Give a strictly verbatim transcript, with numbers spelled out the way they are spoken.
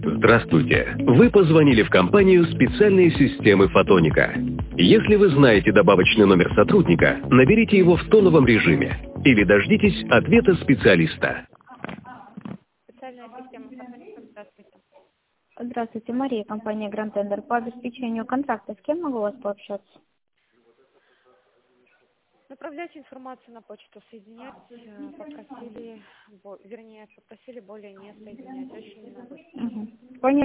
Здравствуйте. Вы позвонили в компанию «Специальные системы Фотоника». Если вы знаете добавочный номер сотрудника, наберите его в тоновом режиме или дождитесь ответа специалиста. Специальная система Фотоника. Здравствуйте. Здравствуйте, Мария, компания Grand Tender. По обеспечению контракта с кем могу вас пообщаться? Направлять информацию на почту, соединять, э, попросили, бо- вернее, попросили более не соединять, очень не могу. Угу. Понятно.